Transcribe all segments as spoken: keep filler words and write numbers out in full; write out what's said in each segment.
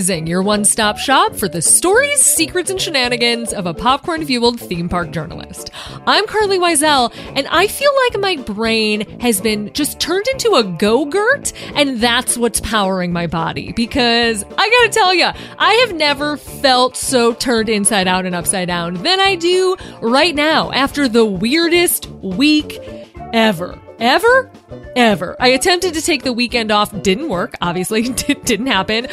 Rising, your one-stop shop for the stories, secrets, and shenanigans of a popcorn-fueled theme park journalist. I'm Carly Wiesel, and I feel like my brain has been just turned into a Go-Gurt, and that's what's powering my body. Because I gotta tell you, I have never felt so turned inside out and upside down than I do right now after the weirdest week ever. Ever? Ever. I attempted to take the weekend off. Didn't work. Obviously, it didn't happen.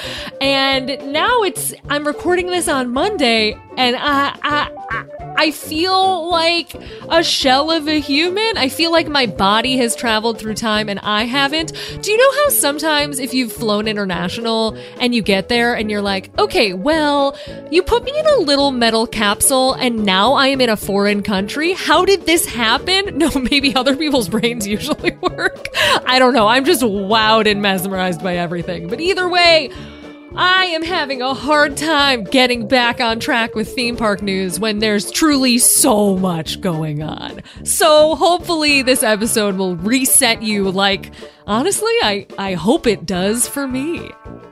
And now it's, I'm recording this on Monday, and I, I, I feel like a shell of a human. I feel like my body has traveled through time and I haven't. Do you know how sometimes if you've flown international and you get there and you're like, okay, well, you put me in a little metal capsule and now I am in a foreign country. How did this happen? No, maybe other people's brains usually work. I don't know. I'm just wowed and mesmerized by everything. But either way, I am having a hard time getting back on track with theme park news when there's truly so much going on. So hopefully this episode will reset you like, honestly, I, I hope it does for me.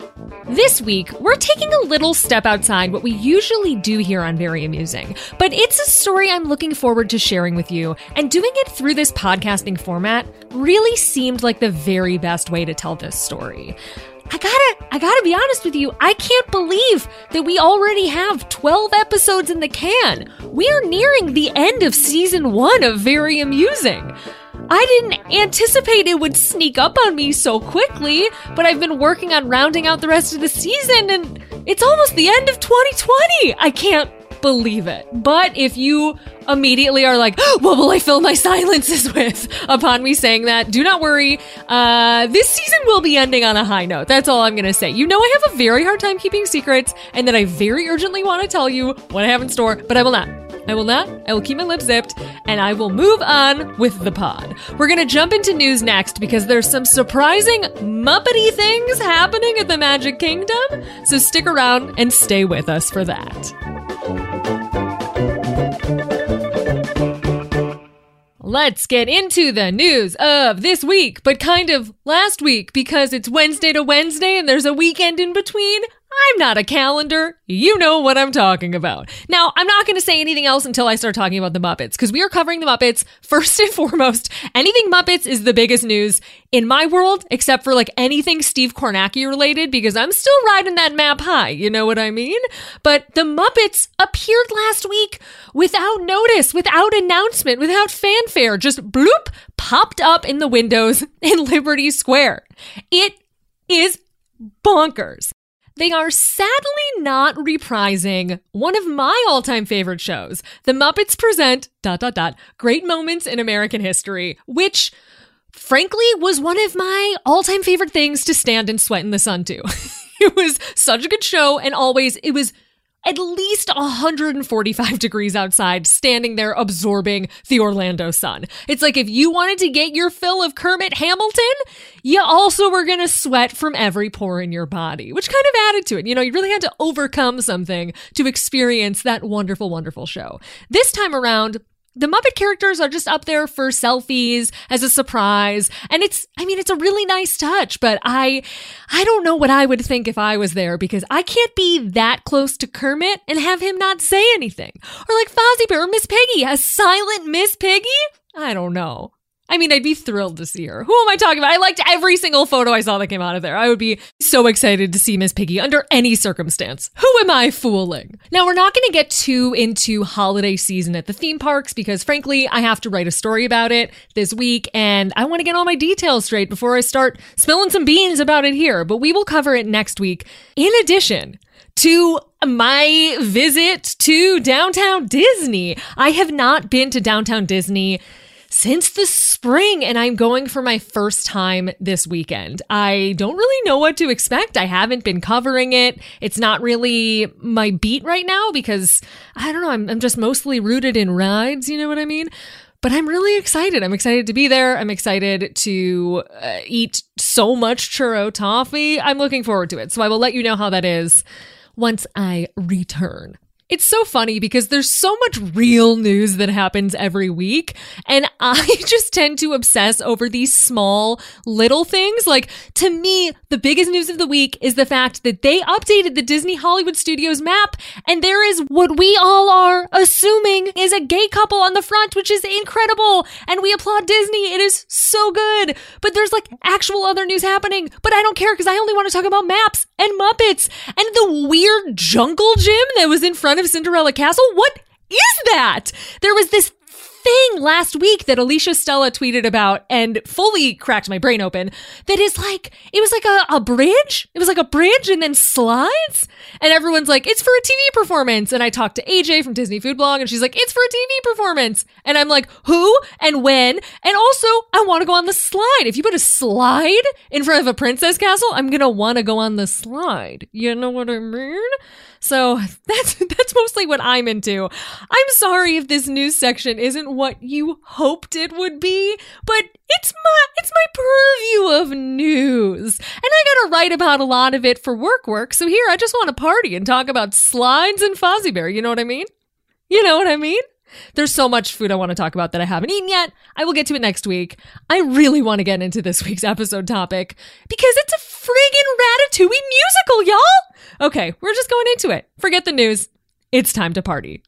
This week, we're taking a little step outside what we usually do here on Very Amusing, but it's a story I'm looking forward to sharing with you, and doing it through this podcasting format really seemed like the very best way to tell this story. I gotta, I gotta be honest with you, I can't believe that we already have twelve episodes in the can. We are nearing the end of season one of Very Amusing. I didn't anticipate it would sneak up on me so quickly, but I've been working on rounding out the rest of the season, and it's almost the end of twenty twenty. I can't believe it. But if you immediately are like, oh, what will I fill my silences with upon me saying that, do not worry. Uh, this season will be ending on a high note. That's all I'm going to say. You know, I have a very hard time keeping secrets, and that I very urgently want to tell you what I have in store, but I will not. I will not. I will keep my lips zipped, and I will move on with the pod. We're going to jump into news next because there's some surprising Muppety things happening at the Magic Kingdom, so stick around and stay with us for that. Let's get into the news of this week, but kind of last week, because it's Wednesday to Wednesday and there's a weekend in between. I'm not a calendar. You know what I'm talking about. Now, I'm not going to say anything else until I start talking about the Muppets, because we are covering the Muppets first and foremost. Anything Muppets is the biggest news in my world, except for like anything Steve Kornacki related, because I'm still riding that map high. You know what I mean? But the Muppets appeared last week without notice, without announcement, without fanfare, just bloop, popped up in the windows in Liberty Square. It is bonkers. They are sadly not reprising one of my all-time favorite shows, The Muppets Present, dot, dot, dot, Great Moments in American History, which, frankly, was one of my all-time favorite things to stand and sweat in the sun to. It was such a good show, and always, it was at least one hundred forty-five degrees outside, standing there absorbing the Orlando sun. It's like if you wanted to get your fill of Kermit Hamilton, you also were going to sweat from every pore in your body, which kind of added to it. You know, you really had to overcome something to experience that wonderful, wonderful show. This time around, the Muppet characters are just up there for selfies as a surprise. And it's, I mean, it's a really nice touch, but I, I don't know what I would think if I was there, because I can't be that close to Kermit and have him not say anything. Or like Fozzie Bear or Miss Piggy, a silent Miss Piggy? I don't know. I mean, I'd be thrilled to see her. Who am I talking about? I liked every single photo I saw that came out of there. I would be so excited to see Miss Piggy under any circumstance. Who am I fooling? Now, we're not going to get too into holiday season at the theme parks because, frankly, I have to write a story about it this week, and I want to get all my details straight before I start spilling some beans about it here. But we will cover it next week. In addition to my visit to Downtown Disney, I have not been to Downtown Disney since the spring, and I'm going for my first time this weekend. I don't really know what to expect. I haven't been covering it. It's not really my beat right now because, I don't know, I'm, I'm just mostly rooted in rides, you know what I mean? But I'm really excited. I'm excited to be there. I'm excited to uh, eat so much churro toffee. I'm looking forward to it. So I will let you know how that is once I return. It's so funny because there's so much real news that happens every week, and I just tend to obsess over these small little things. Like, to me, the biggest news of the week is the fact that they updated the Disney Hollywood Studios map, and there is what we all are assuming is a gay couple on the front, which is incredible, and we applaud Disney. It is so good. But there's like actual other news happening, but I don't care because I only want to talk about maps and Muppets and the weird jungle gym that was in front of Cinderella Castle. What is that? There was this thing last week that Alicia Stella tweeted about and fully cracked my brain open that is like, it was like a, a bridge. It was like a bridge and then slides. And everyone's like, it's for a T V performance. And I talked to A J from Disney Food Blog and she's like, it's for a T V performance. And I'm like, who and when? And also, I want to go on the slide. If you put a slide in front of a princess castle, I'm going to want to go on the slide. You know what I mean? So that's that's mostly what I'm into. I'm sorry if this news section isn't what you hoped it would be, but it's my it's my purview of news. And I gotta write about a lot of it for work work, so here I just want to party and talk about slides and Fozzie Bear, you know what I mean? You know what I mean? There's so much food I want to talk about that I haven't eaten yet. I will get to it next week. I really want to get into this week's episode topic because it's a friggin' Ratatouille musical, y'all! Okay, we're just going into it. Forget the news. It's time to party.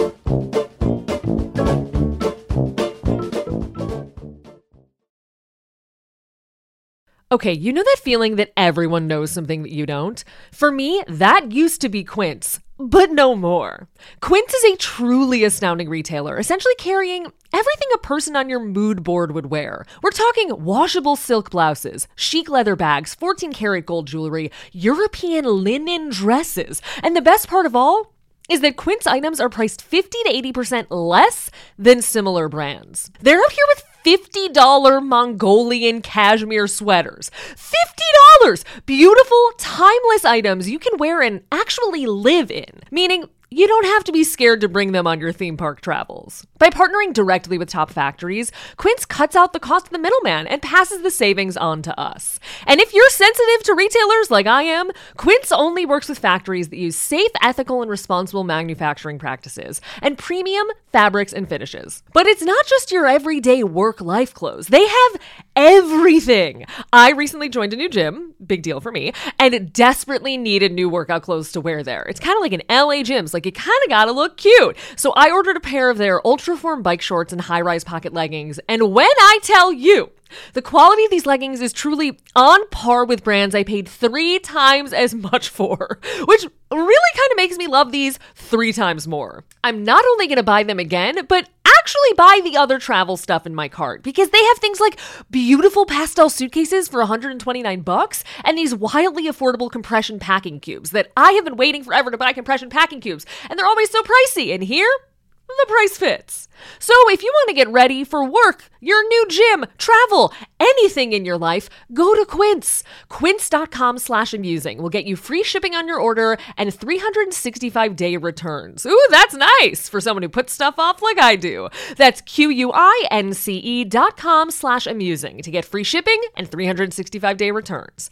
Okay, you know that feeling that everyone knows something that you don't? For me, that used to be Quince, but no more. Quince is a truly astounding retailer, essentially carrying everything a person on your mood board would wear. We're talking washable silk blouses, chic leather bags, fourteen karat gold jewelry, European linen dresses, and the best part of all is that Quince items are priced fifty to eighty percent less than similar brands. They're out here with fifty dollars Mongolian cashmere sweaters. fifty dollars! Beautiful, timeless items you can wear and actually live in. Meaning, you don't have to be scared to bring them on your theme park travels. By partnering directly with top factories, Quince cuts out the cost of the middleman and passes the savings on to us. And if you're sensitive to retailers like I am, Quince only works with factories that use safe, ethical, and responsible manufacturing practices and premium fabrics and finishes. But it's not just your everyday work-life clothes. They have everything. I recently joined a new gym, big deal for me, and desperately needed new workout clothes to wear there. It's kind of like an L A gym. Like, you kind of gotta look cute. So I ordered a pair of their Ultraform bike shorts and high-rise pocket leggings. And when I tell you, the quality of these leggings is truly on par with brands I paid three times as much for, which really kind of makes me love these three times more. I'm not only going to buy them again, but actually buy the other travel stuff in my cart because they have things like beautiful pastel suitcases for one hundred twenty-nine bucks and these wildly affordable compression packing cubes that I have been waiting forever to buy compression packing cubes, and they're always so pricey. And here, the price fits. So if you want to get ready for work, your new gym, travel, anything in your life, go to Quince. Quince.com slash amusing will get you free shipping on your order and three hundred sixty-five day returns. Ooh, that's nice for someone who puts stuff off like I do. That's Q-U-I-N-C-E dot com slash amusing to get free shipping and three hundred sixty-five day returns.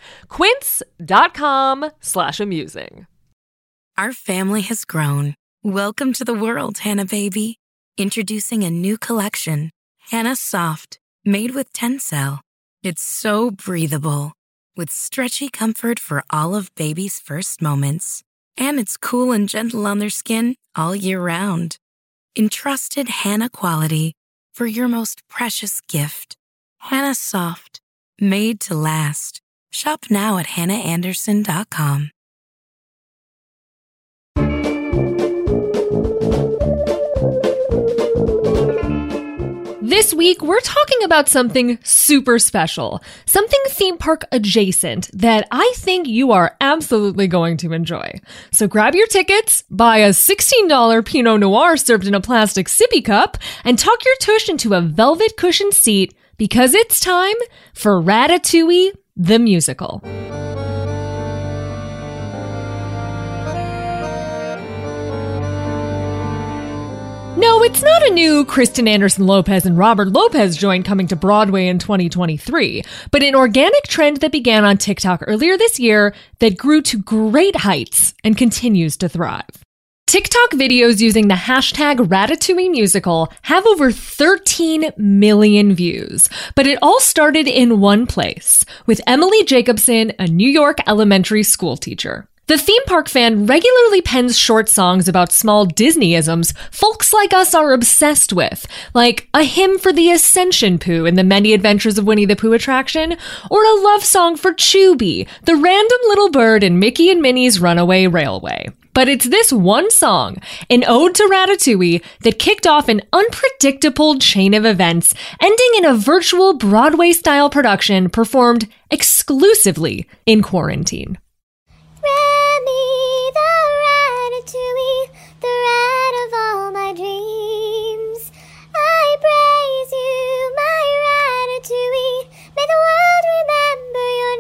Quince.com slash amusing. Our family has grown. Welcome to the world, Hannah baby. Introducing a new collection, Hannah Soft, made with Tencel. It's so breathable, with stretchy comfort for all of baby's first moments. And it's cool and gentle on their skin all year round. Entrusted Hannah quality for your most precious gift. Hannah Soft, made to last. Shop now at hannah anderson dot com. This week, we're talking about something super special, something theme park adjacent that I think you are absolutely going to enjoy. So grab your tickets, buy a sixteen dollars Pinot Noir served in a plastic sippy cup, and tuck your tush into a velvet cushioned seat because it's time for Ratatouille, the musical. No, it's not a new Kristen Anderson Lopez and Robert Lopez joint coming to Broadway in twenty twenty-three, but an organic trend that began on TikTok earlier this year that grew to great heights and continues to thrive. TikTok videos using the hashtag Ratatouille musical have over thirteen million views, but it all started in one place, with Emily Jacobson, a New York elementary school teacher. The theme park fan regularly pens short songs about small Disney-isms folks like us are obsessed with, like a hymn for the Ascension Pooh in the Many Adventures of Winnie the Pooh attraction, or a love song for Chubby, the random little bird in Mickey and Minnie's Runaway Railway. But it's this one song, an ode to Ratatouille, that kicked off an unpredictable chain of events, ending in a virtual Broadway-style production performed exclusively in quarantine. Remy, the Ratatouille, the rat of all my dreams. I praise you, my Ratatouille. May the world remember your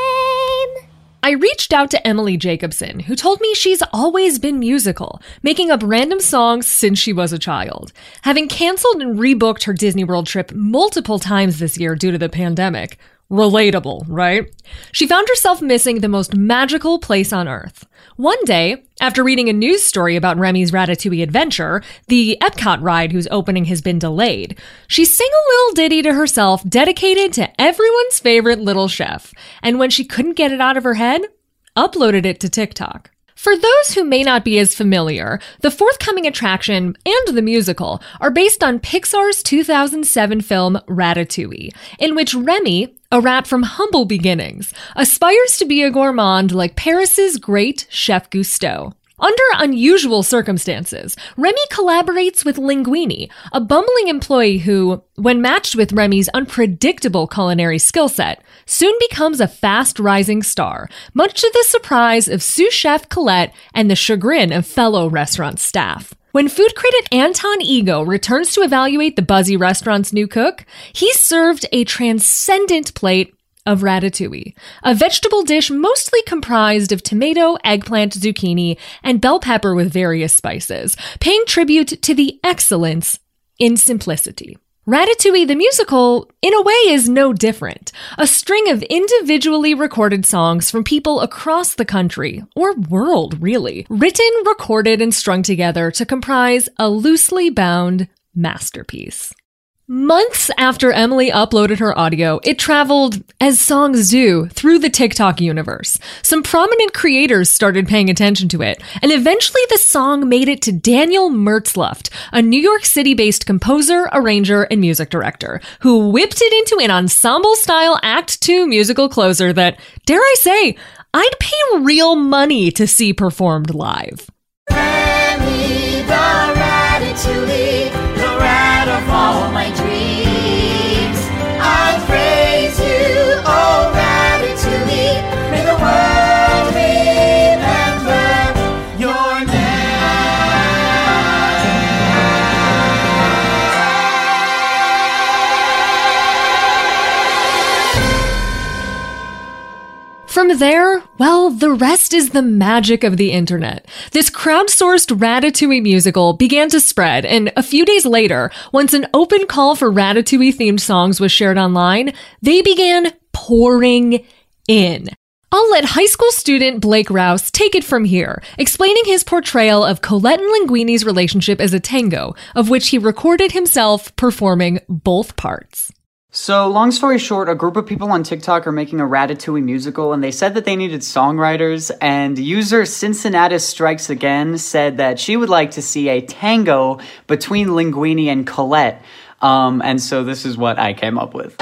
name. I reached out to Emily Jacobson, who told me she's always been musical, making up random songs since she was a child. Having canceled and rebooked her Disney World trip multiple times this year due to the pandemic. Relatable, right? She found herself missing the most magical place on Earth. One day, after reading a news story about Remy's Ratatouille adventure, the Epcot ride whose opening has been delayed, she sang a little ditty to herself dedicated to everyone's favorite little chef, and when she couldn't get it out of her head, uploaded it to TikTok. For those who may not be as familiar, the forthcoming attraction and the musical are based on Pixar's two thousand seven film Ratatouille, in which Remy, a rat from humble beginnings, aspires to be a gourmand like Paris's great Chef Gusteau. Under unusual circumstances, Remy collaborates with Linguini, a bumbling employee who, when matched with Remy's unpredictable culinary skill set, soon becomes a fast-rising star, much to the surprise of sous chef Colette and the chagrin of fellow restaurant staff. When food critic Anton Ego returns to evaluate the buzzy restaurant's new cook, he's served a transcendent plate of ratatouille, a vegetable dish mostly comprised of tomato, eggplant, zucchini, and bell pepper with various spices, paying tribute to the excellence in simplicity. Ratatouille the musical, in a way, is no different. A string of individually recorded songs from people across the country, or world, really, written, recorded, and strung together to comprise a loosely bound masterpiece. Months after Emily uploaded her audio, it traveled, as songs do, through the TikTok universe. Some prominent creators started paying attention to it, and eventually the song made it to Daniel Mertzluft, a New York City-based composer, arranger, and music director, who whipped it into an ensemble-style Act Two musical closer that, dare I say, I'd pay real money to see performed live. Remy, the Ratatouille, the rat of all my dreams. I praise you, oh Ratatouille. May the world remember your name. From there, well, the rest is the magic of the internet. This crowdsourced Ratatouille musical began to spread, and a few days later, once an open call for Ratatouille-themed songs was shared online, they began pouring in. I'll let high school student Blake Rouse take it from here, explaining his portrayal of Colette and Linguini's relationship as a tango, of which he recorded himself performing both parts. So, long story short, a group of people on TikTok are making a Ratatouille musical, and they said that they needed songwriters, and user Cincinnatus Strikes Again said that she would like to see a tango between Linguini and Colette, um, and so this is what I came up with.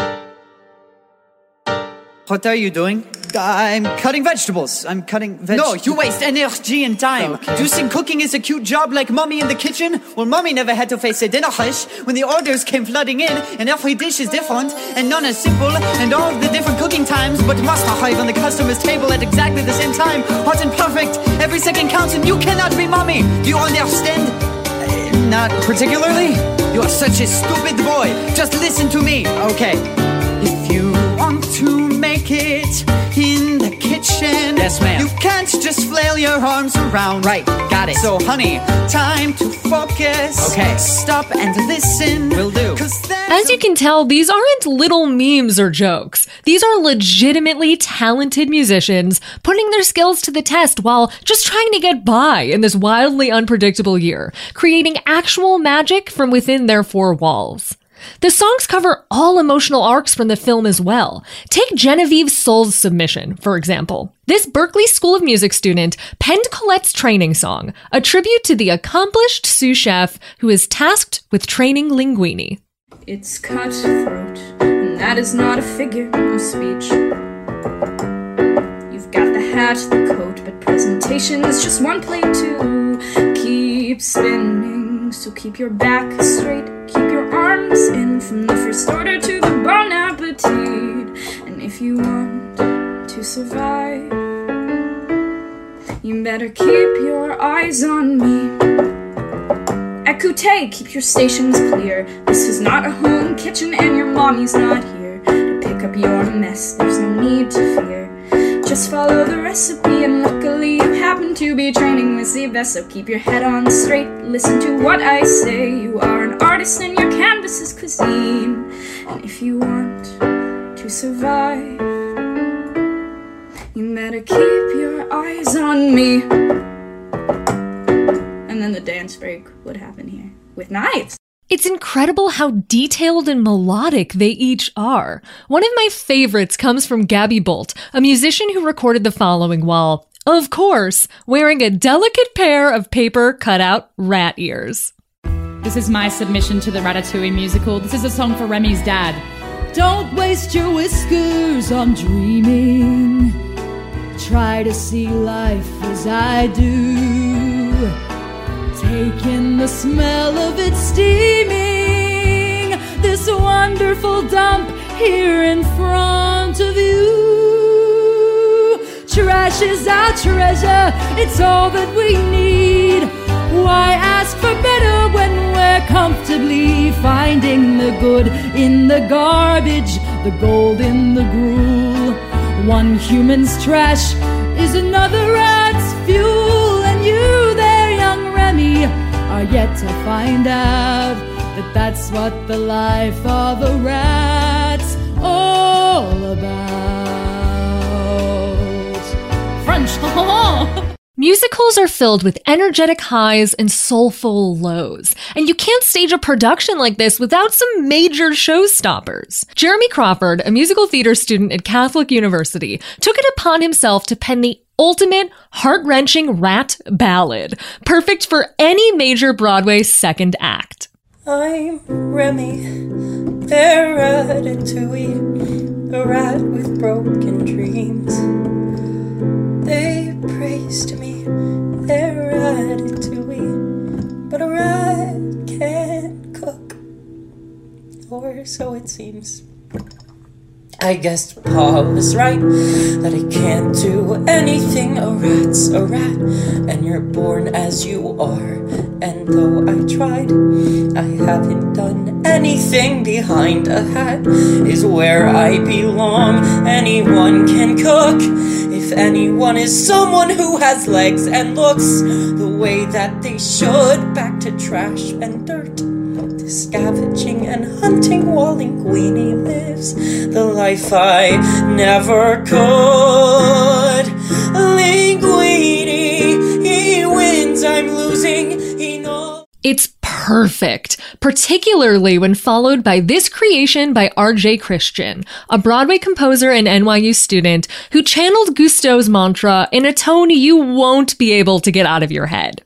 What are you doing? I'm cutting vegetables. I'm cutting vegetables. No, you waste energy and time. Okay. Do you think cooking is a cute job like Mommy in the kitchen? Well, Mommy never had to face a dinner rush when the orders came flooding in, and every dish is different, and none is simple, and all the different cooking times, but must arrive on the customer's table at exactly the same time. Hot and perfect. Every second counts, and you cannot be Mommy. Do you understand? Uh, not particularly. You are such a stupid boy. Just listen to me. Okay. If you want to make it in the kitchen, there's Yes, ma'am. You can't just flail your arms around. Right, got it. So, honey, time to focus. Okay. Stop and listen. Will do. As you can tell, these aren't little memes or jokes. These are legitimately talented musicians putting their skills to the test while just trying to get by in this wildly unpredictable year, creating actual magic from within their four walls. The songs cover all emotional arcs from the film as well. Take Genevieve Soul's submission, for example. This Berklee School of Music student penned Colette's training song, a tribute to the accomplished sous chef who is tasked with training Linguini. It's cutthroat, and that is not a figure of speech. You've got the hat, the coat, but presentation is just one plate to keep spinning. So keep your back straight, keep your arms in, from the first order to the bon appetit. And if you want to survive, you better keep your eyes on me. Écoutez, keep your stations clear. This is not a home kitchen and your mommy's not here to pick up your mess. There's no need to fear. Just follow the recipe, and luckily you happen to be training with the best. So keep your head on straight, listen to what I say. You are an artist and your canvas is cuisine. And if you want to survive, you better keep your eyes on me. And then the dance break would happen here with knives. It's incredible how detailed and melodic they each are. One of my favorites comes from Gabby Bolt, a musician who recorded the following while, of course, wearing a delicate pair of paper cutout rat ears. This is my submission to the Ratatouille musical. This is a song for Remy's dad. Don't waste your whiskers on dreaming. Try to see life as I do. Take in the smell of it steaming, this wonderful dump here in front of you. Trash is our treasure, it's all that we need. Why ask for better when we're comfortably finding the good in the garbage, the gold in the gruel? One human's trash is another rat's fuel, and you there, young Remy, are yet to find out that that's what the life of a rat's all about. French, Musicals are filled with energetic highs and soulful lows, and you can't stage a production like this without some major showstoppers. Jeremy Crawford, a musical theater student at Catholic University, took it upon himself to pen the ultimate heart-wrenching rat ballad, perfect for any major Broadway second act. I'm Remy, their ratatouille, a rat with broken dreams. They praised me, their ratatouille, but a rat can't cook, or so it seems. I guess Paul is right, that I can't do anything. A rat's a rat, and you're born as you are. And though I tried, I haven't done anything. Behind a hat is where I belong. Anyone can cook, if anyone is someone who has legs and looks the way that they should. Back to trash and dirt, to scavenging and hunting while Linguini lives the life I never could. Linguini, he wins, I'm losing, he knows. It's perfect, particularly when followed by this creation by R J Christian, a Broadway composer and N Y U student who channeled Gusteau's mantra in a tone you won't be able to get out of your head.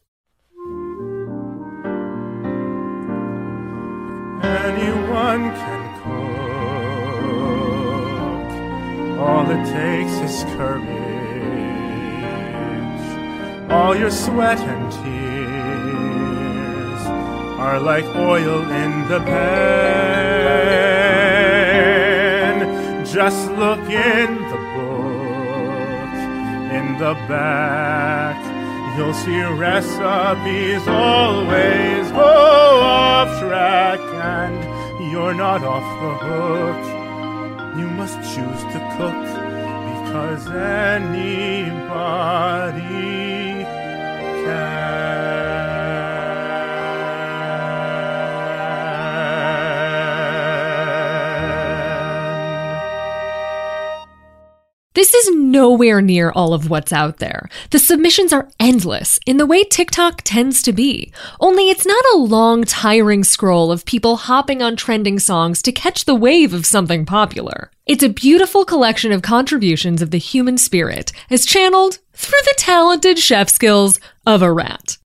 Anyone can cook. All it takes is courage. All your sweat and tears are like oil in the pan. Just look in the book, in the back. You'll see recipes always go off track, and you're not off the hook. You must choose to cook 'cause anybody can. This is nowhere near all of what's out there. The submissions are endless, in the way TikTok tends to be. Only it's not a long, tiring scroll of people hopping on trending songs to catch the wave of something popular. It's a beautiful collection of contributions of the human spirit, as channeled through the talented chef skills of a rat.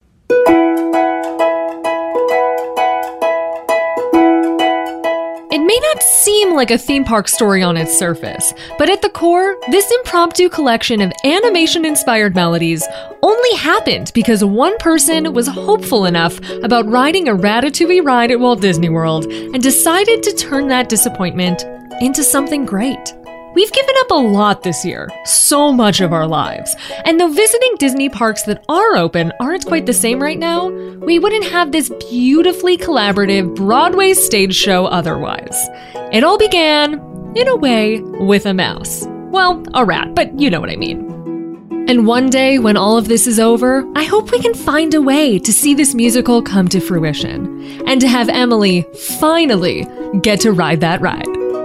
It may not seem like a theme park story on its surface, but at the core, this impromptu collection of animation-inspired melodies only happened because one person was hopeful enough about riding a Ratatouille ride at Walt Disney World and decided to turn that disappointment into something great. We've given up a lot this year, so much of our lives. And though visiting Disney parks that are open aren't quite the same right now, we wouldn't have this beautifully collaborative Broadway stage show otherwise. It all began, in a way, with a mouse. Well, a rat, but you know what I mean. And one day, when all of this is over, I hope we can find a way to see this musical come to fruition, and to have Emily finally get to ride that ride.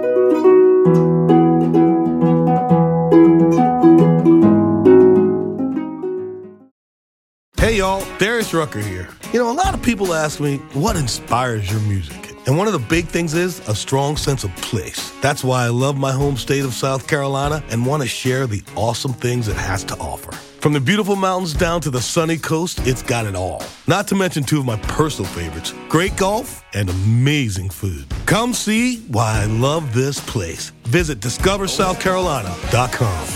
Hey y'all, Darius Rucker here. You know, a lot of people ask me, what inspires your music? And one of the big things is a strong sense of place. That's why I love my home state of South Carolina and want to share the awesome things it has to offer. From the beautiful mountains down to the sunny coast, it's got it all. Not to mention two of my personal favorites, great golf and amazing food. Come see why I love this place. Visit discover south carolina dot com.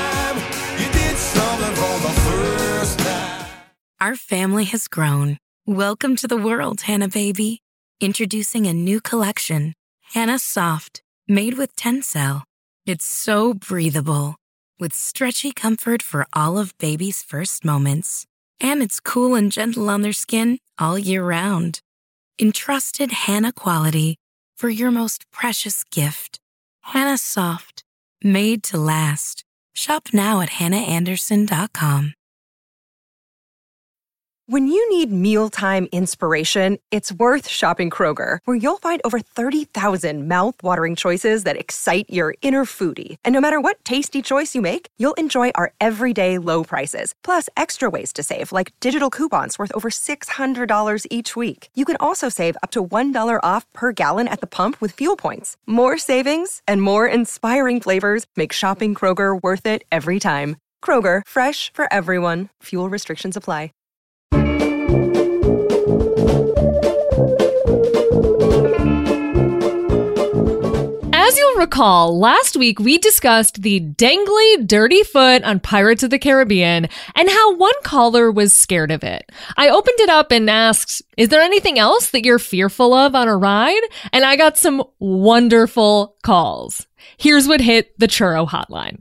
Our family has grown. Welcome to the world, Hannah Baby. Introducing a new collection, Hannah Soft, made with Tencel. It's so breathable, with stretchy comfort for all of baby's first moments. And it's cool and gentle on their skin all year round. Entrusted Hannah quality for your most precious gift. Hannah Soft, made to last. Shop now at hannah anderson dot com. When you need mealtime inspiration, it's worth shopping Kroger, where you'll find over thirty thousand mouth-watering choices that excite your inner foodie. And no matter what tasty choice you make, you'll enjoy our everyday low prices, plus extra ways to save, like digital coupons worth over six hundred dollars each week. You can also save up to one dollar off per gallon at the pump with fuel points. More savings and more inspiring flavors make shopping Kroger worth it every time. Kroger, fresh for everyone. Fuel restrictions apply. As you'll recall, last week we discussed the dangly, dirty foot on Pirates of the Caribbean and how one caller was scared of it. I opened it up and asked, is there anything else that you're fearful of on a ride? And I got some wonderful calls. Here's what hit the churro hotline.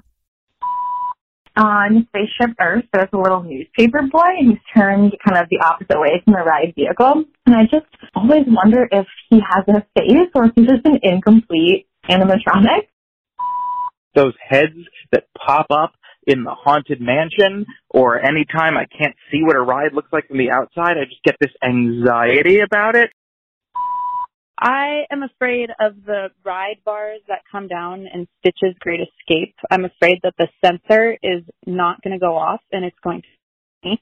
On Spaceship Earth, there's a little newspaper boy, and he's turned kind of the opposite way from the ride vehicle. And I just always wonder if he has a face or if he's just an incomplete animatronic. Those heads that pop up in the Haunted Mansion, or anytime I can't see what a ride looks like from the outside, I just get this anxiety about it. I am afraid of the ride bars that come down in Stitch's Great Escape. I'm afraid that the sensor is not going to go off and it's going to...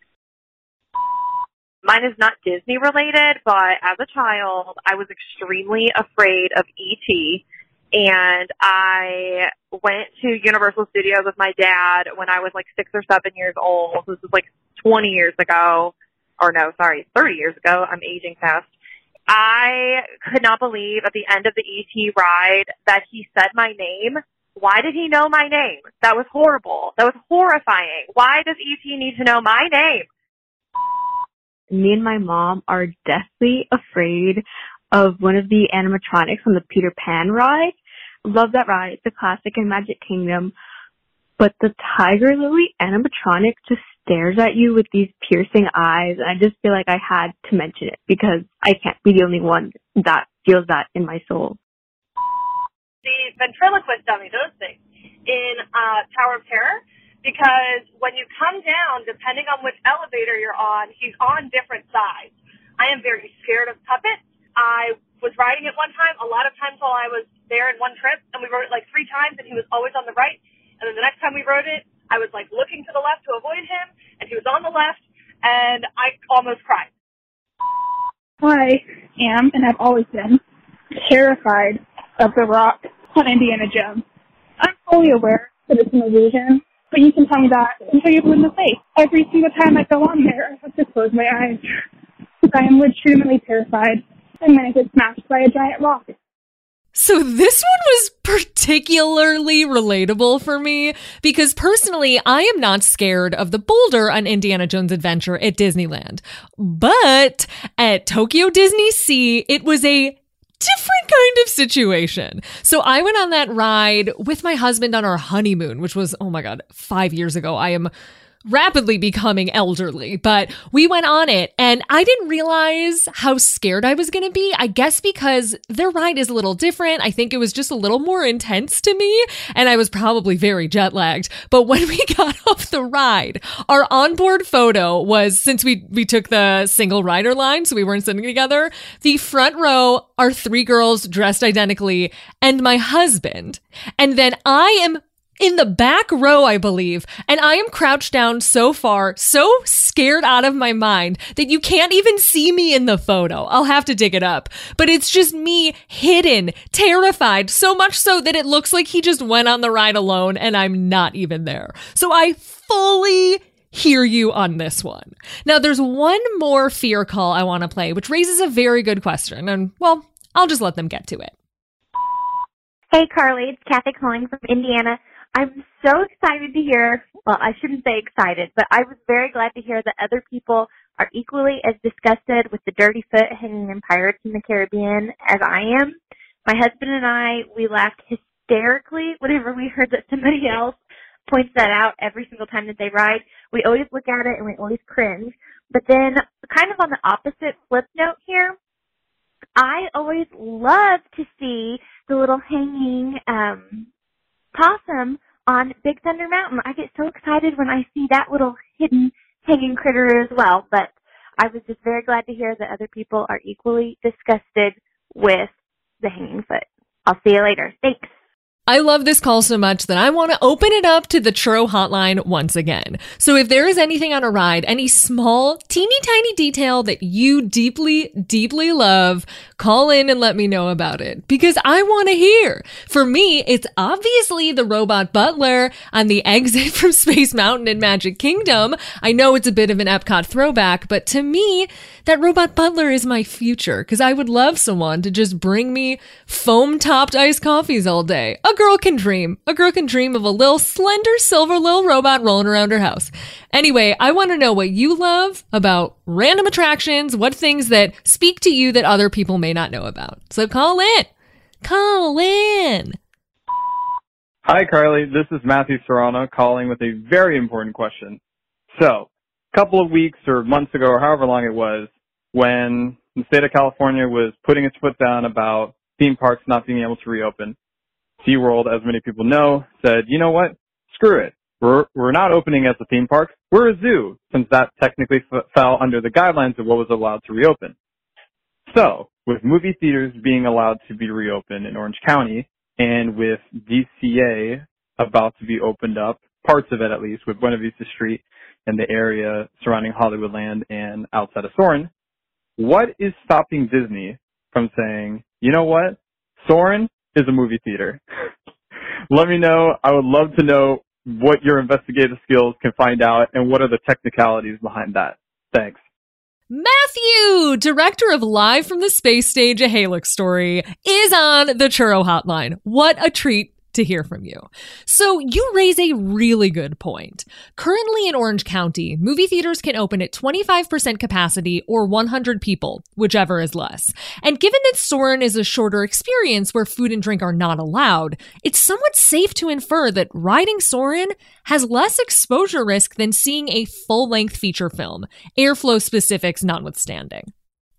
Mine is not Disney related, but as a child, I was extremely afraid of E T And I went to Universal Studios with my dad when I was like six or seven years old. This was like twenty years ago. Or no, sorry, thirty years ago. I'm aging fast. I could not believe at the end of the E T ride that he said my name. Why did he know my name? That was horrible. That was horrifying. Why does E T need to know my name? Me and my mom are deathly afraid of one of the animatronics on the Peter Pan ride. Love that ride. It's a classic in Magic Kingdom. But the Tiger Lily animatronic just stares at you with these piercing eyes. And I just feel like I had to mention it because I can't be the only one that feels that in my soul. The ventriloquist dummy, those things. in uh, Tower of Terror, because when you come down, depending on which elevator you're on, he's on different sides. I am very scared of puppets. I was riding it one time, a lot of times while I was there in one trip, and we rode it like three times, and he was always on the right. And then the next time we rode it, I was like looking to the left to avoid him, and he was on the left, and I almost cried. I am, and I've always been, terrified of the rock on Indiana Jones. I'm fully aware that it's an illusion, but you can tell me that until you're blue in the face. Every single time I go on there, I have to close my eyes, because I am legitimately terrified. I'm going to get smashed by a giant rock. So this one was particularly relatable for me because personally, I am not scared of the boulder on Indiana Jones Adventure at Disneyland. But at Tokyo Disney Sea, it was a different kind of situation. So I went on that ride with my husband on our honeymoon, which was, oh my God, five years ago. I am rapidly becoming elderly, but we went on it and I didn't realize how scared I was going to be. I guess because their ride is a little different. I think it was just a little more intense to me and I was probably very jet lagged. But when we got off the ride, our onboard photo was, since we, we took the single rider line, so we weren't sitting together, the front row are three girls dressed identically and my husband. And then I am in the back row, I believe, and I am crouched down so far, so scared out of my mind that you can't even see me in the photo. I'll have to dig it up. But it's just me hidden, terrified, so much so that it looks like he just went on the ride alone and I'm not even there. So I fully hear you on this one. Now, there's one more fear call I want to play, which raises a very good question. And, well, I'll just let them get to it. Hey, Carly, it's Kathy calling from Indiana. I'm so excited to hear, well, I shouldn't say excited, but I was very glad to hear that other people are equally as disgusted with the dirty foot hanging in Pirates in the Caribbean as I am. My husband and I, we laughed hysterically whenever we heard that somebody else points that out every single time that they ride. We always look at it and we always cringe. But then kind of on the opposite flip note here, I always love to see the little hanging um possum on Big Thunder Mountain. I get so excited when I see that little hidden hanging critter as well. But I was just very glad to hear that other people are equally disgusted with the hanging foot. I'll see you later. Thanks. I love this call so much that I want to open it up to the Churro hotline once again. So if there is anything on a ride, any small, teeny tiny detail that you deeply, deeply love, call in and let me know about it because I want to hear. For me, it's obviously the robot butler on the exit from Space Mountain in Magic Kingdom. I know it's a bit of an Epcot throwback, but to me, that robot butler is my future because I would love someone to just bring me foam-topped iced coffees all day. A girl can dream. A girl can dream of a little slender silver little robot rolling around her house. Anyway, I want to know what you love about random attractions, what things that speak to you that other people may not know about. So call in. Call in. Hi, Carly. This is Matthew Serrano calling with a very important question. So, a couple of weeks or months ago or however long it was, when the state of California was putting its foot down about theme parks not being able to reopen, SeaWorld, as many people know, said, you know what? Screw it. We're, we're not opening as a theme park. We're a zoo, since that technically f- fell under the guidelines of what was allowed to reopen. So, with movie theaters being allowed to be reopened in Orange County, and with D C A about to be opened up, parts of it at least, with Buena Vista Street and the area surrounding Hollywoodland and outside of Soarin', what is stopping Disney from saying, you know what? Soarin' is a movie theater. Let me know. I would love to know what your investigative skills can find out and what are the technicalities behind that. Thanks. Matthew, director of Live from the Space Stage, A Halix Story, is on the Churro hotline. What a treat to hear from you. So you raise a really good point. Currently in Orange County, movie theaters can open at twenty-five percent capacity or one hundred people, whichever is less. And given that Soarin' is a shorter experience where food and drink are not allowed, it's somewhat safe to infer that riding Soarin' has less exposure risk than seeing a full-length feature film, airflow specifics notwithstanding.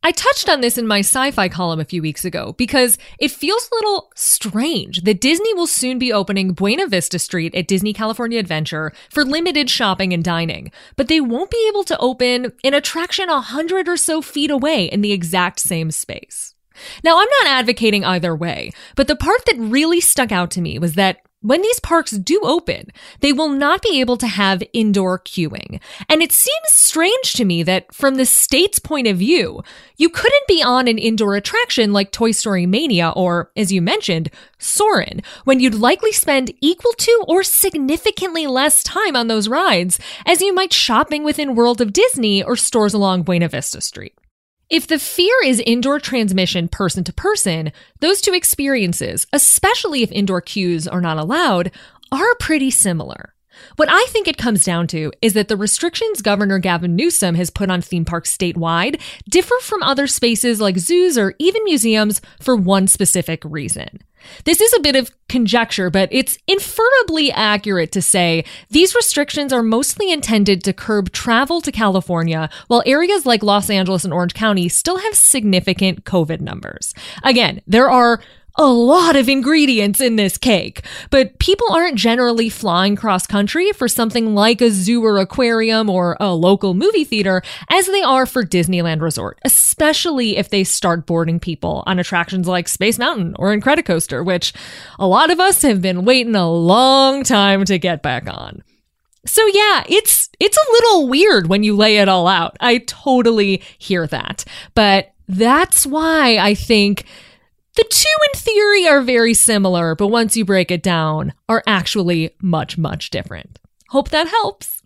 I touched on this in my sci-fi column a few weeks ago because it feels a little strange that Disney will soon be opening Buena Vista Street at Disney California Adventure for limited shopping and dining, but they won't be able to open an attraction a hundred or so feet away in the exact same space. Now, I'm not advocating either way, but the part that really stuck out to me was that when these parks do open, they will not be able to have indoor queuing. And it seems strange to me that from the state's point of view, you couldn't be on an indoor attraction like Toy Story Mania or, as you mentioned, Soarin', when you'd likely spend equal to or significantly less time on those rides as you might shopping within World of Disney or stores along Buena Vista Street. If the fear is indoor transmission person to person, those two experiences, especially if indoor queues are not allowed, are pretty similar. What I think it comes down to is that the restrictions Governor Gavin Newsom has put on theme parks statewide differ from other spaces like zoos or even museums for one specific reason. This is a bit of conjecture, but it's inferably accurate to say these restrictions are mostly intended to curb travel to California, while areas like Los Angeles and Orange County still have significant COVID numbers. Again, there are a lot of ingredients in this cake, but people aren't generally flying cross country for something like a zoo or aquarium or a local movie theater as they are for Disneyland Resort, especially if they start boarding people on attractions like Space Mountain or Incredicoaster, which a lot of us have been waiting a long time to get back on. So yeah, it's it's a little weird when you lay it all out. I totally hear that. But that's why I think the two in theory are very similar, but once you break it down, are actually much, much different. Hope that helps.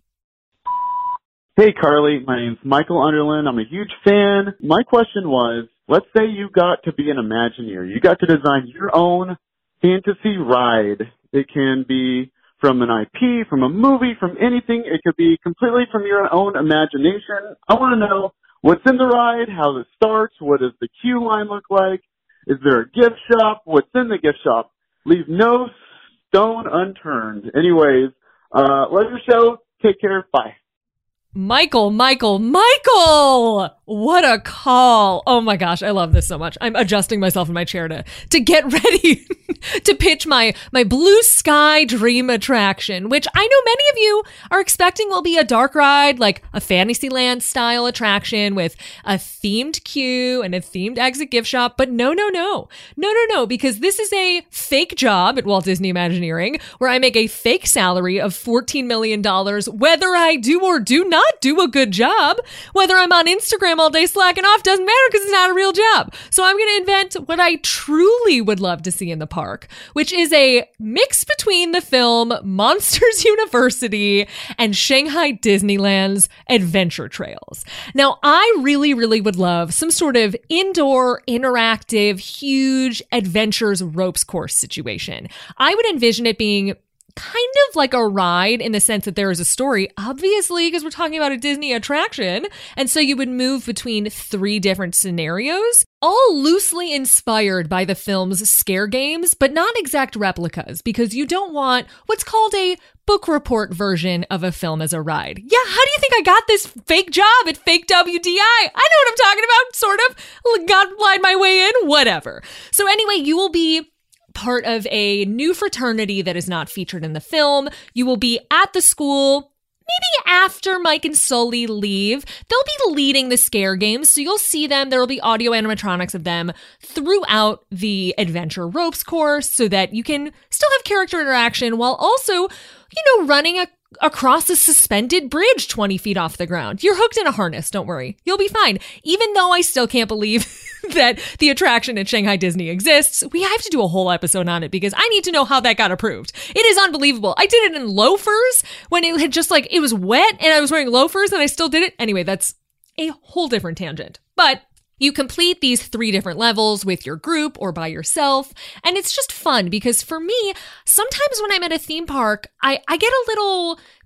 Hey, Carly. My name's Michael Underland. I'm a huge fan. My question was, let's say you got to be an Imagineer. You got to design your own fantasy ride. It can be from an I P, from a movie, from anything. It could be completely from your own imagination. I want to know what's in the ride, how it starts, what does the queue line look like? Is there a gift shop? What's in the gift shop? Leave no stone unturned. Anyways, uh, love your show. Take care. Bye. Michael, Michael, Michael! What a call. Oh my gosh, I love this so much. I'm adjusting myself in my chair to, to get ready to pitch my, my blue sky dream attraction, which I know many of you are expecting will be a dark ride, like a Fantasyland style attraction with a themed queue and a themed exit gift shop. But no, no, no, no, no, no, because this is a fake job at Walt Disney Imagineering where I make a fake salary of fourteen million dollars, whether I do or do not do a good job. Whether I'm on Instagram all day slacking off doesn't matter because it's not a real job. So I'm going to invent what I truly would love to see in the park, which is a mix between the film Monsters University and Shanghai Disneyland's Adventure Trails. Now, I really, really would love some sort of indoor, interactive, huge adventures ropes course situation. I would envision it being kind of like a ride in the sense that there is a story, obviously, because we're talking about a Disney attraction. And so you would move between three different scenarios, all loosely inspired by the film's scare games, but not exact replicas, because you don't want what's called a book report version of a film as a ride. Yeah, how do you think I got this fake job at Fake W D I? I know what I'm talking about, sort of. Got lied my way in, whatever. So anyway, you will be part of a new fraternity that is not featured in the film. You will be at the school maybe after Mike and Sully leave. They'll be leading the scare games, so you'll see them. There will be audio animatronics of them throughout the adventure ropes course so that you can still have character interaction while also, you know, running a across a suspended bridge twenty feet off the ground. You're hooked in a harness, don't worry. You'll be fine. Even though I still can't believe that the attraction at Shanghai Disney exists, we have to do a whole episode on it because I need to know how that got approved. It is unbelievable. I did it in loafers when it had just like, it was wet and I was wearing loafers and I still did it. Anyway, that's a whole different tangent. But you complete these three different levels with your group or by yourself, and it's just fun because for me, sometimes when I'm at a theme park, I, I get a little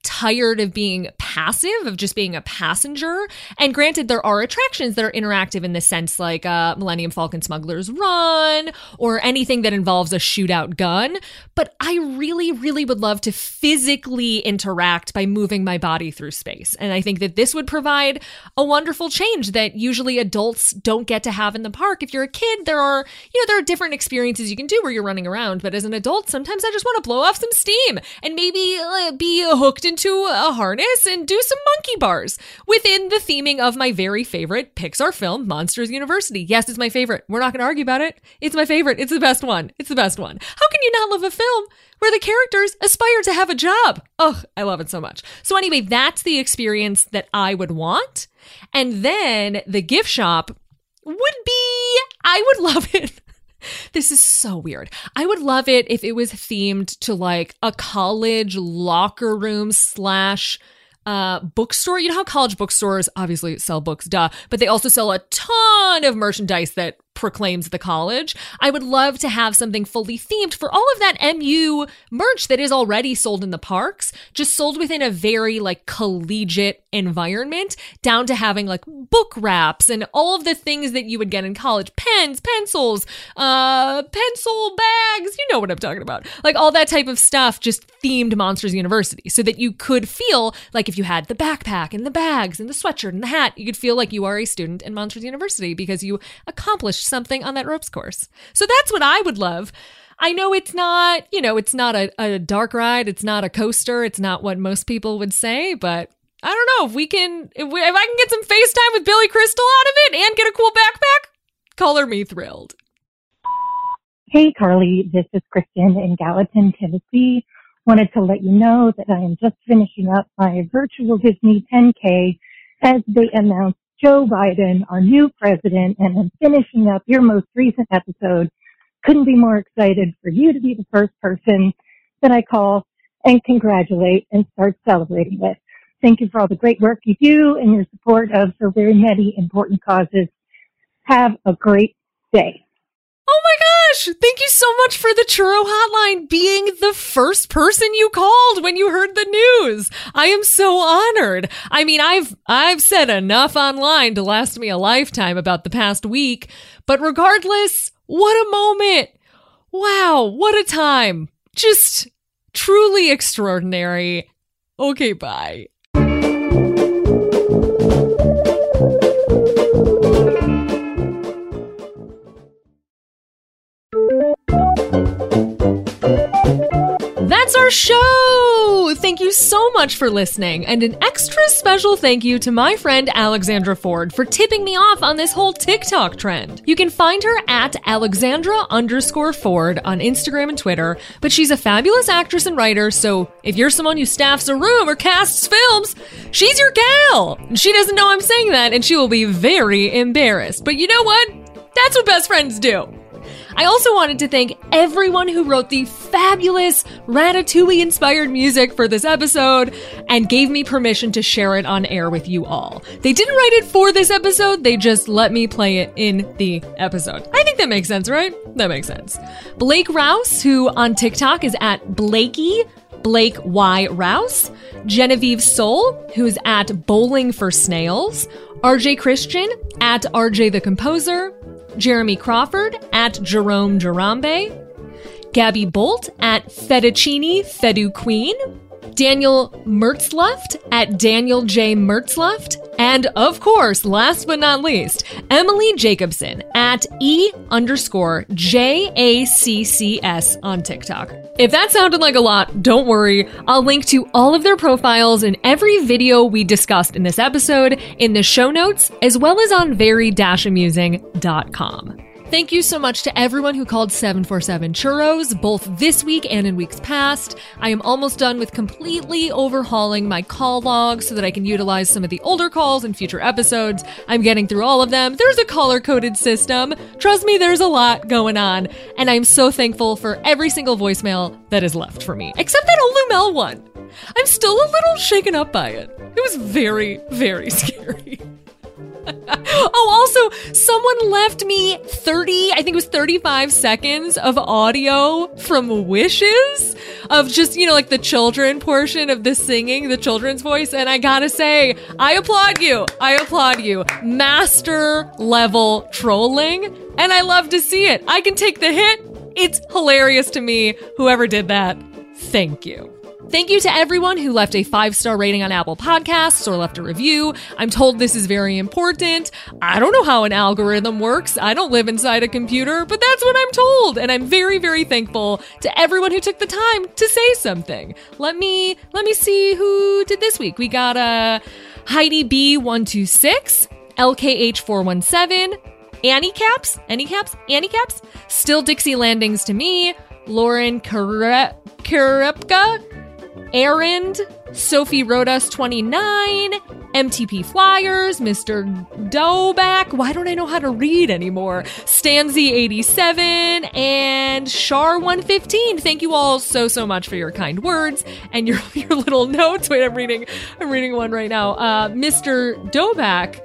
tired of being passive, of just being a passenger. And granted, there are attractions that are interactive in the sense like uh, Millennium Falcon Smuggler's Run or anything that involves a shootout gun. But I really, really would love to physically interact by moving my body through space. And I think that this would provide a wonderful change that usually adults don't get to have in the park. If you're a kid, there are, you know, there are different experiences you can do where you're running around. But as an adult, sometimes I just want to blow off some steam and maybe uh, be hooked into a harness and do some monkey bars within the theming of my very favorite Pixar film, Monsters University. Yes, it's my favorite. We're not going to argue about it. It's my favorite. It's the best one. It's the best one. How can you not love a film where the characters aspire to have a job? Oh, I love it so much. So anyway, that's the experience that I would want. And then the gift shop would be, I would love it. This is so weird. I would love it if it was themed to like a college locker room slash uh, bookstore. You know how college bookstores obviously sell books, duh, but they also sell a ton of merchandise that proclaims the college. I would love to have something fully themed for all of that M U merch that is already sold in the parks, just sold within a very like collegiate environment, down to having like book wraps and all of the things that you would get in college, pens, pencils, uh, pencil bags, you know what I'm talking about. Like all that type of stuff, just themed Monsters University, so that you could feel like if you had the backpack and the bags and the sweatshirt and the hat, you could feel like you are a student in Monsters University because you accomplished something on that ropes course. So that's what I would love. I know it's not, you know, it's not a, a dark ride. It's not a coaster. It's not what most people would say, but I don't know if we can, if, we, if I can get some FaceTime with Billy Crystal out of it and get a cool backpack, color me thrilled. Hey, Carly, this is Kristen in Gallatin, Tennessee. Wanted to let you know that I am just finishing up my virtual Disney ten K as they announced Joe Biden, our new president, and I'm finishing up your most recent episode. Couldn't be more excited for you to be the first person that I call and congratulate and start celebrating with. Thank you for all the great work you do and your support of so very many important causes. Have a great day. Oh my gosh! Thank you so much for the churro hotline being the first person you called when you heard the news. I am so honored. I mean, I've I've said enough online to last me a lifetime about the past week, but regardless, what a moment. Wow, what a time. Just truly extraordinary. Okay, bye. That's our show! Thank you so much for listening, and an extra special thank you to my friend Alexandra Ford for tipping me off on this whole TikTok trend. You can find her at Alexandra underscore Ford on Instagram and Twitter, but she's a fabulous actress and writer, so if you're someone who staffs a room or casts films, she's your gal! She doesn't know I'm saying that, and she will be very embarrassed. But you know what? That's what best friends do! I also wanted to thank everyone who wrote the fabulous Ratatouille-inspired music for this episode and gave me permission to share it on air with you all. They didn't write it for this episode, they just let me play it in the episode. I think that makes sense, right? That makes sense. Blake Rouse, who on TikTok is at Blakey, Blake Y. Rouse. Genevieve Soul, who's at Bowling for Snails. R J Christian, at R J the Composer. Jeremy Crawford, at Jerome Jarambe. Gabby Bolt, at Fettuccine Fedu Queen. Daniel Mertzluft, at Daniel J. Mertzluft. And of course, last but not least, Emily Jacobson, at E underscore J A C C S on TikTok. If that sounded like a lot, don't worry. I'll link to all of their profiles in every video we discussed in this episode in the show notes, as well as on very dash amusing dot com. Thank you so much to everyone who called seven four seven Churros, both this week and in weeks past. I am almost done with completely overhauling my call log so that I can utilize some of the older calls in future episodes. I'm getting through all of them. There's a color-coded system. Trust me, there's a lot going on. And I'm so thankful for every single voicemail that is left for me, except that Olumel one. I'm still a little shaken up by it. It was very, very scary. Oh, also, someone left me thirty, I think it was thirty-five seconds of audio from Wishes of just, you know, like the children portion of the singing, the children's voice. And I gotta say, I applaud you. I applaud you. Master level trolling. And I love to see it. I can take the hit. It's hilarious to me. Whoever did that, thank you. Thank you to everyone who left a five-star rating on Apple Podcasts or left a review. I'm told this is very important. I don't know how an algorithm works. I don't live inside a computer, but that's what I'm told. And I'm very, very thankful to everyone who took the time to say something. Let me, let me see who did this week. We got uh, Heidi B one two six, L K H four one seven, Annie Caps, Annie Caps, Annie Caps, Still Dixie Landings to me, Lauren Kare- Karepka, Errand, Sophie Rodas twenty-nine, M T P Flyers, Mister Doback, why don't I know how to read anymore? Stanzy eighty-seven, and Shar one fifteen. Thank you all so, so much for your kind words and your, your little notes. Wait, I'm reading, I'm reading one right now. Uh, Mister Doback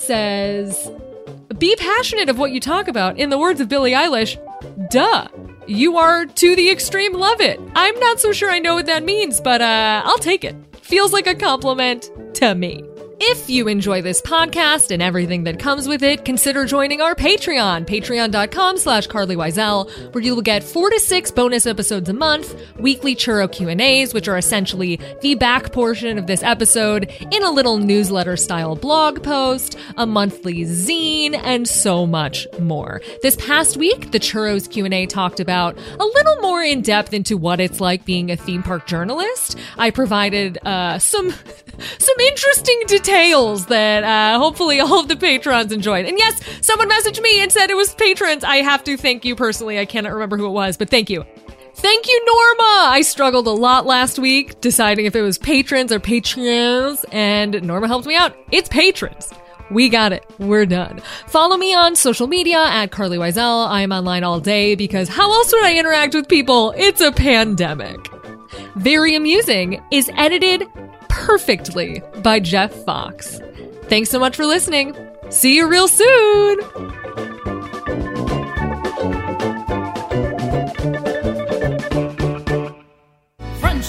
says, be passionate of what you talk about. In the words of Billie Eilish, duh. You are to the extreme love it. I'm not so sure I know what that means, but uh, I'll take it. Feels like a compliment to me. If you enjoy this podcast and everything that comes with it, consider joining our Patreon, patreon.com slash Carly Wiesel, where you will get four to six bonus episodes a month, weekly churro Q and A's, which are essentially the back portion of this episode, in a little newsletter-style blog post, a monthly zine, and so much more. This past week, the Churros Q and A talked about a little more in depth into what it's like being a theme park journalist. I provided uh, some some interesting details that uh, hopefully all of the patrons enjoyed. And yes, someone messaged me and said it was patrons. I have to thank you personally. I cannot remember who it was, but thank you. Thank you, Norma! I struggled a lot last week deciding if it was patrons or patrons, and Norma helped me out. It's patrons. We got it. We're done. Follow me on social media at Carly Wiesel. I am online all day because how else would I interact with people? It's a pandemic. Very Amusing is edited perfectly by Jeff Fox. Thanks so much for listening. See you real soon. French.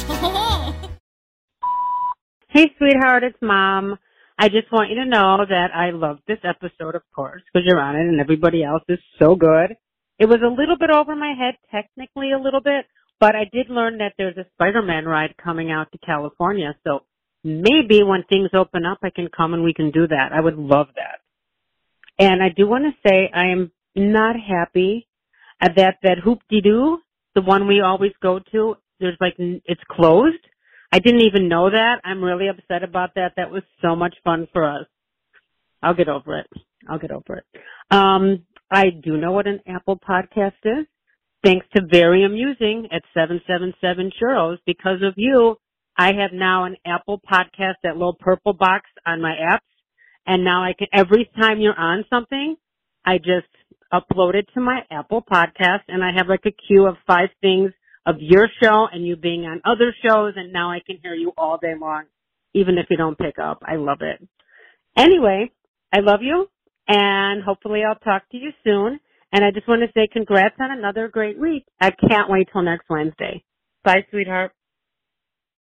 Hey, sweetheart, it's Mom. I just want you to know that I loved this episode, of course, because you're on it and everybody else is so good. It was a little bit over my head, technically a little bit, but I did learn that there's a Spider-Man ride coming out to California, so maybe when things open up, I can come and we can do that. I would love that. And I do want to say I am not happy at that, that Hoop-de-Doo, the one we always go to, there's like, it's closed. I didn't even know that. I'm really upset about that. That was so much fun for us. I'll get over it. I'll get over it. Um, I do know what an Apple podcast is. Thanks to Very Amusing at seven seven seven Churros. Because of you, I have now an Apple podcast, that little purple box on my apps. And now I can, every time you're on something, I just upload it to my Apple podcast and I have like a queue of five things of your show and you being on other shows. And now I can hear you all day long, even if you don't pick up. I love it. Anyway, I love you and hopefully I'll talk to you soon. And I just want to say congrats on another great week. I can't wait till next Wednesday. Bye, sweetheart.